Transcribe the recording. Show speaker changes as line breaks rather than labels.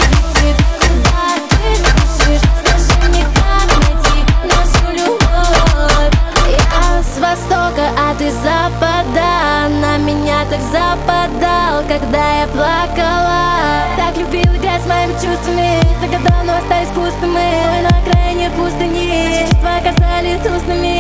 улетит. Куда ты спешишь? Скажи мне, как найти нашу любовь? Я с востока, а ты с запада. На меня так западал, когда я плакала. Так любил играть с моими чувствами, загадал, но остались пустыми. На окраине пустыни чувства оказались устными.